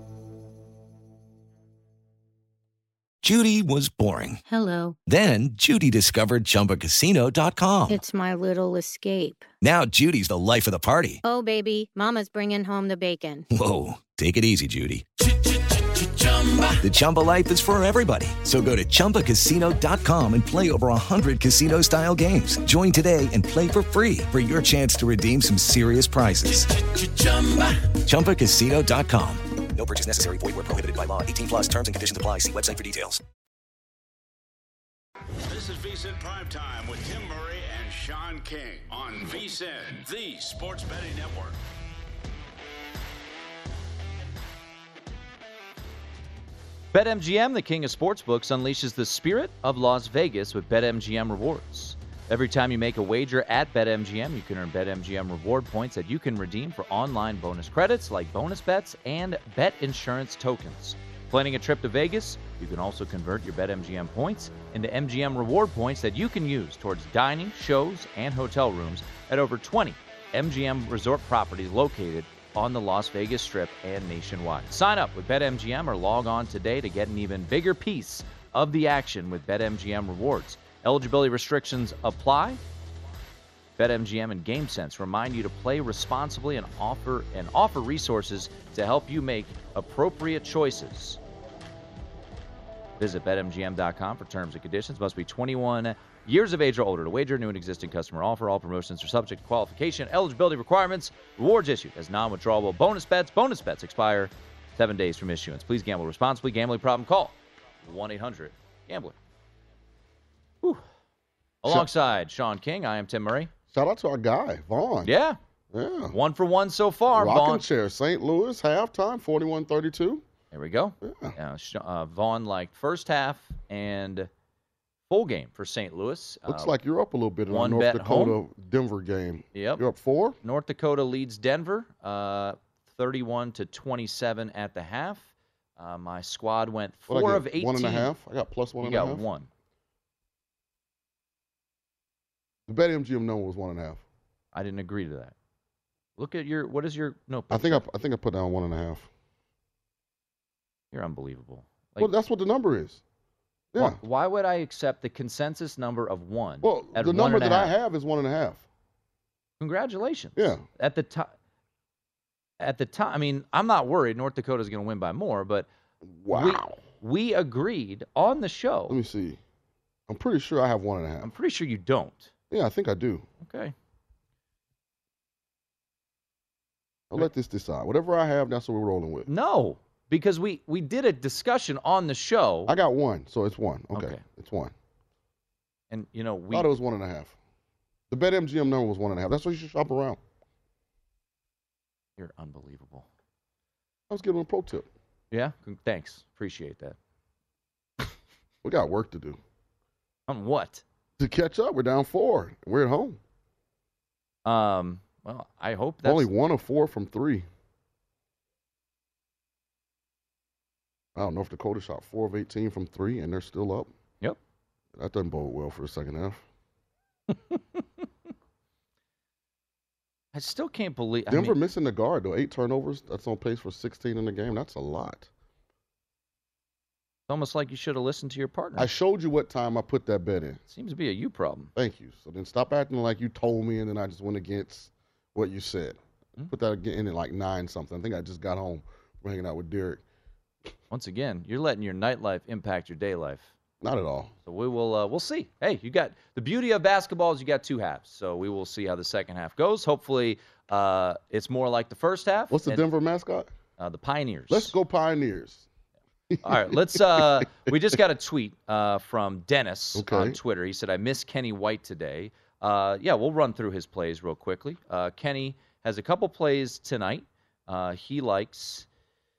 Judy was boring. Hello. Then Judy discovered ChumbaCasino.com. It's my little escape. Now Judy's the life of the party. Oh, baby, mama's bringing home the bacon. Whoa, take it easy, Judy. The Chumba life is for everybody. So go to ChumbaCasino.com and play over 100 casino-style games. Join today and play for free for your chance to redeem some serious prizes. ChumbaCasino.com. No purchase necessary. Void where prohibited by law. 18 plus terms and conditions apply. See website for details. This is VSiN Primetime with Tim Murray and Sean King on VSiN, the sports betting network. BetMGM, the king of sportsbooks, unleashes the spirit of Las Vegas with BetMGM rewards. Every time you make a wager at BetMGM, you can earn BetMGM reward points that you can redeem for online bonus credits like bonus bets and bet insurance tokens. Planning a trip to Vegas? You can also convert your BetMGM points into MGM reward points that you can use towards dining, shows, and hotel rooms at over 20 MGM resort properties located on the Las Vegas Strip and nationwide. Sign up with BetMGM or log on today to get an even bigger piece of the action with BetMGM rewards. Eligibility restrictions apply. BetMGM and GameSense remind you to play responsibly and offer resources to help you make appropriate choices. Visit BetMGM.com for terms and conditions. Must be 21 years of age or older to wager. New and existing customer offer. All promotions are subject to qualification. Eligibility requirements. Rewards issued as non-withdrawable bonus bets. Bonus bets expire 7 days from issuance. Please gamble responsibly. Gambling problem? Call 1-800-GAMBLER. Alongside Sean King, I am Tim Murray. Shout out to our guy, Vaughn. Yeah. 1 for 1 so far. Rocking chair. St. Louis, halftime, 41-32. There we go. Yeah. Vaughn liked first half and full game for St. Louis. Looks like you're up a little bit in the North Dakota-Denver game. Yep. You're up 4? North Dakota leads Denver 31-27 at the half. My squad went 4 of 18. 1.5. I got plus 1.5. You got 1. The BetMGM number was 1.5. I didn't agree to that. Look at what is your notebook? I think I put down 1.5. You're unbelievable. Well, that's what the number is. Yeah. Why would I accept the consensus number of 1? Well, the number that I have is 1.5. Congratulations. Yeah. At the time, I mean, I'm not worried North Dakota's going to win by more, but wow, we agreed on the show. Let me see. I'm pretty sure I have 1.5. I'm pretty sure you don't. Yeah, I think I do. Okay. I'll let this decide. Whatever I have, that's what we're rolling with. No, because we did a discussion on the show. I got 1, so it's 1. Okay. It's 1. And, we thought it was 1.5. The BetMGM number was 1.5. That's what you should shop around. You're unbelievable. I was giving a pro tip. Yeah? Thanks. Appreciate that. We got work to do. On what? To catch up. We're down 4. We're at home. Well, I hope that's... Only 1 of 4 from 3. I don't know if Dakota shot 4 of 18 from 3, and they're still up. Yep. That doesn't bode well for the second half. I still can't believe... Denver missing the guard, though. 8 turnovers. That's on pace for 16 in the game. That's a lot. It's almost like you should have listened to your partner. I showed you what time I put that bet in. Seems to be a you problem. Thank you. So then stop acting like you told me, and then I just went against what you said. Put that in at like 9-something. I think I just got home from hanging out with Derek. Once again, you're letting your nightlife impact your day life. Not at all. So we will. We'll see. Hey, you got the beauty of basketball is you got 2 halves. So we will see how the second half goes. Hopefully, it's more like the first half. What's the Denver mascot? The Pioneers. Let's go Pioneers. All right, let's. We just got a tweet from Dennis on Twitter. He said, "I miss Kenny White today." Yeah, we'll run through his plays real quickly. Kenny has a couple plays tonight. He likes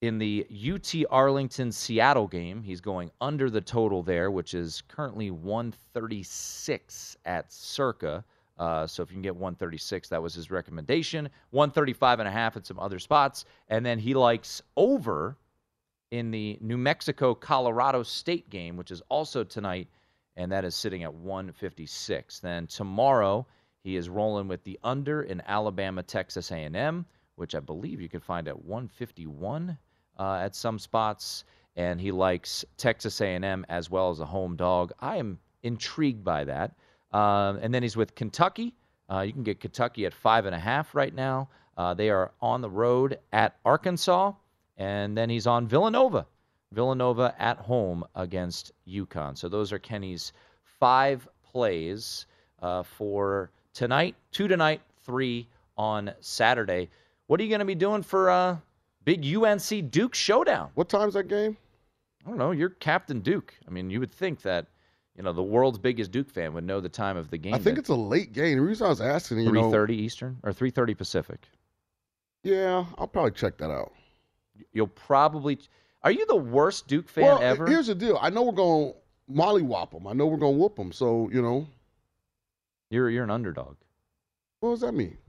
In the UT Arlington-Seattle game, he's going under the total there, which is currently 136 at Circa. So if you can get 136, that was his recommendation. 135.5 at some other spots. And then he likes over in the New Mexico-Colorado State game, which is also tonight, and that is sitting at 156. Then tomorrow, he is rolling with the under in Alabama-Texas A&M, which I believe you can find at 151 at some spots. And he likes Texas A&M as well as a home dog. I am intrigued by that. And then he's with Kentucky. You can get Kentucky at 5.5 right now. They are on the road at Arkansas. And then he's on Villanova. Villanova at home against UConn. So those are Kenny's 5 plays for tonight. 2 tonight, 3 on Saturday. What are you going to be doing for big UNC Duke showdown? What time's that game? I don't know. You're Captain Duke. I mean, you would think that, the world's biggest Duke fan would know the time of the game. I think it's a late game. The reason I was asking, 3:30 Eastern or 3:30 Pacific. Yeah, I'll probably check that out. You'll probably. Are you the worst Duke fan ever? Here's the deal. I know we're going to mollywop them. I know we're going to whoop them. So, You're an underdog. What does that mean?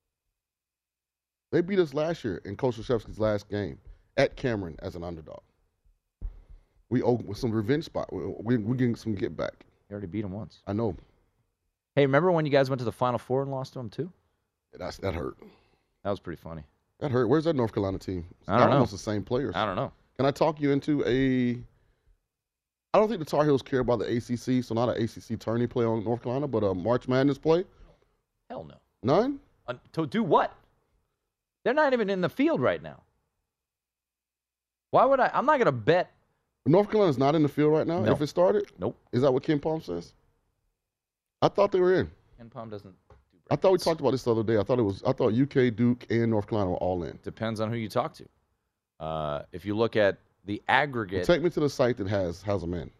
They beat us last year in Coach Krzyzewski's last game at Cameron as an underdog. We owe with some revenge spot. We're getting some get back. You already beat them once. I know. Hey, remember when you guys went to the Final Four and lost to them too? That hurt. That was pretty funny. That hurt. Where's that North Carolina team? I don't know. Almost the same players. I don't know. Can I talk you into I don't think the Tar Heels care about the ACC, so not an ACC tourney play on North Carolina, but a March Madness play? Hell no. None? To do what? They're not even in the field right now. Why would I? I'm not going to bet. North Carolina's not in the field right now? No. If it started? Nope. Is that what Ken Palm says? I thought they were in. Ken Palm doesn't do brackets. I thought we talked about this the other day. I thought UK, Duke, and North Carolina were all in. Depends on who you talk to. If you look at the aggregate. Well, take me to the site that has them in.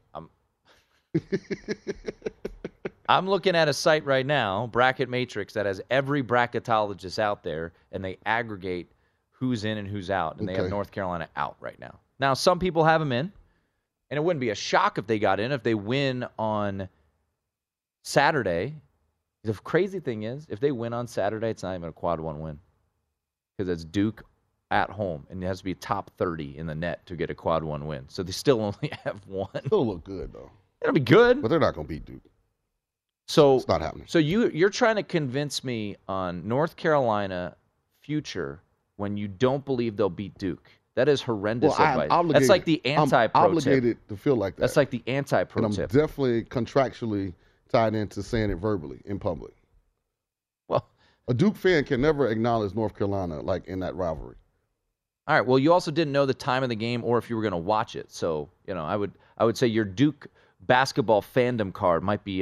I'm looking at a site right now, Bracket Matrix, that has every bracketologist out there, and they aggregate who's in and who's out, and they have North Carolina out right now. Now, some people have them in, and it wouldn't be a shock if they got in if they win on Saturday. The crazy thing is, if they win on Saturday, it's not even a quad one win because it's Duke at home, and it has to be top 30 in the net to get a quad one win. So they still only have one. Still look good, though. It'll be good. But they're not going to beat Duke. So it's not happening. So you're trying to convince me on North Carolina future when you don't believe they'll beat Duke. That is horrendous advice. That's like the anti-pro I'm obligated to feel like that. That's like the anti-pro and tip. I'm definitely contractually tied into saying it verbally in public. Well, a Duke fan can never acknowledge North Carolina like in that rivalry. All right. Well, you also didn't know the time of the game or if you were going to watch it. So, I would say your Duke basketball fandom card might be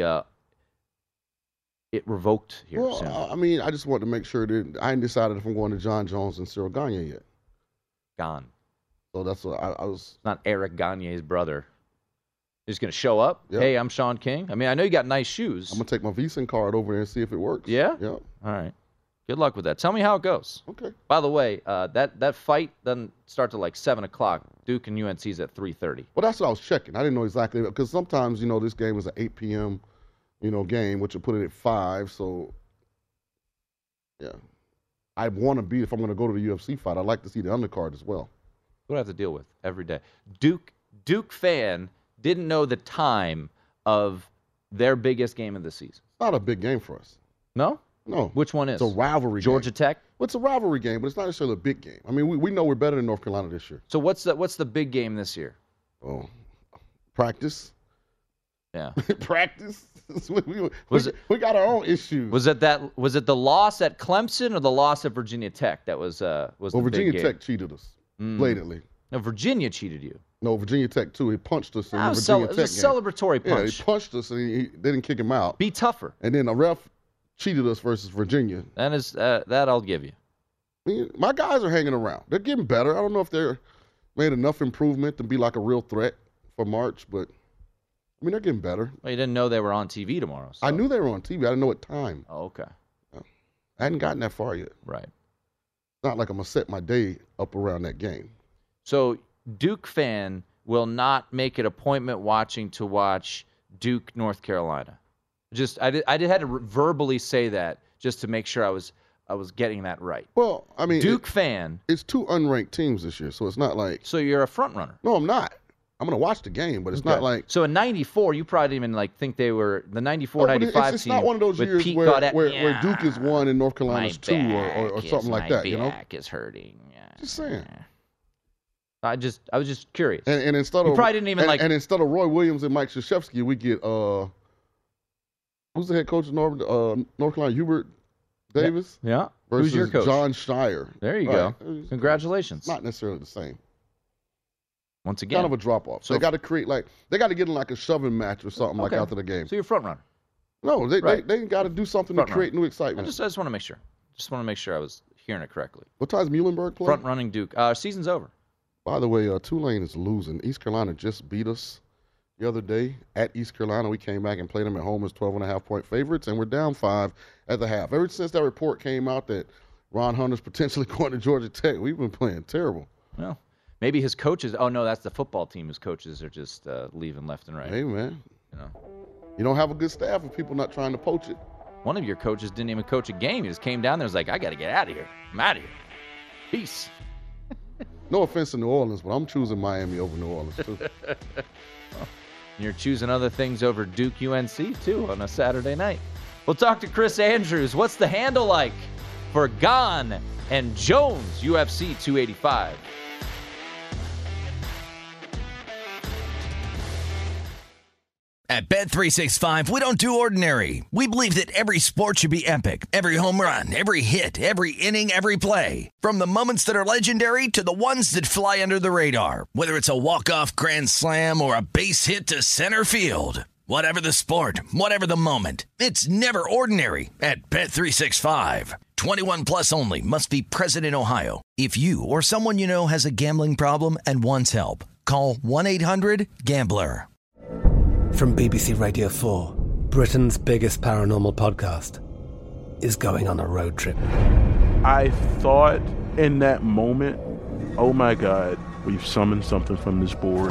it revoked here soon. I mean, I just want to make sure that I ain't decided if I'm going to John Jones and Cyril Gagne yet. Gone. So that's what I was. It's not Eric Gagne's brother. He's going to show up. Yep. Hey, I'm Sean King. I mean, I know you got nice shoes. I'm going to take my Visa card over there and see if it works. Yeah? Yeah. All right. Good luck with that. Tell me how it goes. Okay. By the way, that fight doesn't start till like 7 o'clock. Duke and UNC's at 3:30. Well, that's what I was checking. I didn't know exactly because sometimes, this game is an 8 p.m., game, which will put it at 5. So, yeah. I want to be, if I'm going to go to the UFC fight, I'd like to see the undercard as well. What do I have to deal with every day? Duke fan didn't know the time of their biggest game of the season. It's not a big game for us. No? No. Which one is? It's a rivalry Georgia game. Tech? Well, it's a rivalry game, but it's not necessarily a big game. I mean, we know we're better than North Carolina this year. So what's the big game this year? Oh, practice. Yeah. Practice. We got our own issues. Was it the loss at Clemson or the loss at Virginia Tech that was the Virginia big game? Tech cheated us blatantly. No, Virginia cheated you. No, Virginia Tech too. He punched us in the It Virginia was Tech a celebratory game. punch. Yeah, he punched us and they didn't kick him out. Be tougher. And then the ref cheated us versus Virginia. That I'll give you. I mean, my guys are hanging around. They're getting better. I don't know if they're made enough improvement to be like a real threat for March, but I mean, they're getting better. Well, you didn't know they were on TV tomorrow. So. I knew they were on TV. I didn't know what time. Oh, okay. I hadn't gotten that far yet. Right. It's not like I'm going to set my day up around that game. So Duke fan will not make an appointment watching to watch Duke, North Carolina. I had to verbally say that just to make sure I was getting that right. Well, I mean, Duke fan. It's 2 unranked teams this year, so it's not like. So you're a front runner. No, I'm not. I'm going to watch the game, but it's not like. So in '94, you probably didn't even think they were the '94, '95 it's team. It's not one of those years Pete where Duke is 1 and North Carolina's 2 or something like that. My back is hurting. Yeah. Just saying. I was just curious. And instead of you probably didn't even and instead of Roy Williams and Mike Krzyzewski, we get who's the head coach of North Carolina? Hubert Davis. Yeah. Versus Who's your coach? John Steyer. There you go. Congratulations. Not necessarily the same. Once again, kind of a drop off. So they got to create they got to get in like a shoving match or something like after the game. So you're front runner. No, they got to do something to create new excitement. I just want to make sure. Just want to make sure I was hearing it correctly. What time's Muhlenberg play? Front running Duke. Season's over. By the way, Tulane is losing. East Carolina just beat us the other day at East Carolina. We came back and played them at home as 12.5-point favorites, and we're down 5 at the half. Ever since that report came out that Ron Hunter's potentially going to Georgia Tech, we've been playing terrible. Well, maybe his coaches. Oh no, that's the football team. His coaches are just leaving left and right. Hey man, you don't have a good staff if people not trying to poach it. One of your coaches didn't even coach a game. He just came down there and was like, I got to get out of here. I'm out of here. Peace. No offense to New Orleans, but I'm choosing Miami over New Orleans, too. You're choosing other things over Duke UNC, too, on a Saturday night. We'll talk to Chris Andrews. What's the handle like for Gane and Jones, UFC 285? At Bet365, we don't do ordinary. We believe that every sport should be epic. Every home run, every hit, every inning, every play. From the moments that are legendary to the ones that fly under the radar. Whether it's a walk-off grand slam or a base hit to center field. Whatever the sport, whatever the moment. It's never ordinary at Bet365. 21 plus only. Must be present in Ohio. If you or someone you know has a gambling problem and wants help, call 1-800-GAMBLER. From BBC Radio 4, Britain's biggest paranormal podcast is going on a road trip. I thought in that moment, oh my God, we've summoned something from this board.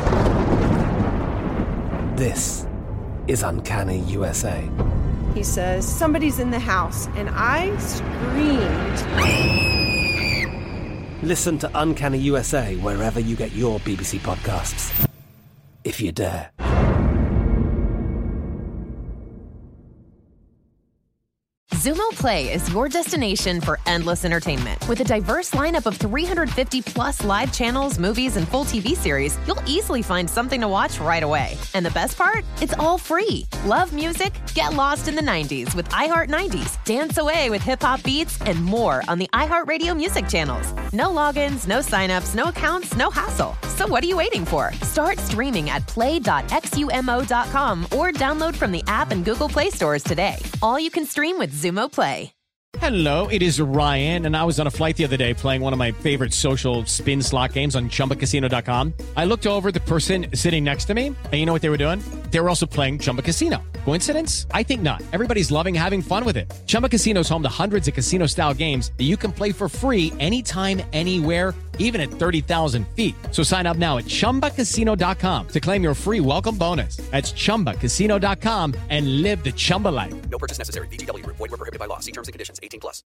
This is Uncanny USA. He says, somebody's in the house, and I screamed. Listen to Uncanny USA wherever you get your BBC podcasts, if you dare. Xumo Play is your destination for endless entertainment. With a diverse lineup of 350-plus live channels, movies, and full TV series, you'll easily find something to watch right away. And the best part? It's all free. Love music? Get lost in the 90s with iHeart 90s, dance away with hip-hop beats, and more on the iHeartRadio music channels. No logins, no signups, no accounts, no hassle. So what are you waiting for? Start streaming at play.xumo.com or download from the app and Google Play stores today. All you can stream with Xumo Play. Hello, it is Ryan, and I was on a flight the other day playing one of my favorite social spin slot games on ChumbaCasino.com. I looked over at the person sitting next to me, and you know what they were doing? They were also playing Chumba Casino. Coincidence? I think not. Everybody's loving having fun with it. Chumba Casino is home to hundreds of casino-style games that you can play for free anytime, anywhere, even at 30,000 feet. So sign up now at ChumbaCasino.com to claim your free welcome bonus. That's ChumbaCasino.com and live the Chumba life. No purchase necessary. VGW. Void where prohibited by law. See terms and conditions. 18 plus.